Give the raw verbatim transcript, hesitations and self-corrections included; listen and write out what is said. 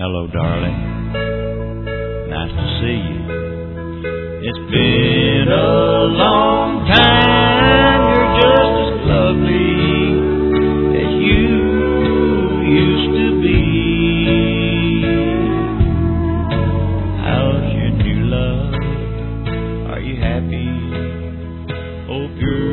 Hello, darling. Nice to see you. It's been a long time. You're just as lovely as you used to be. How's your new love? Are you happy? Hope you're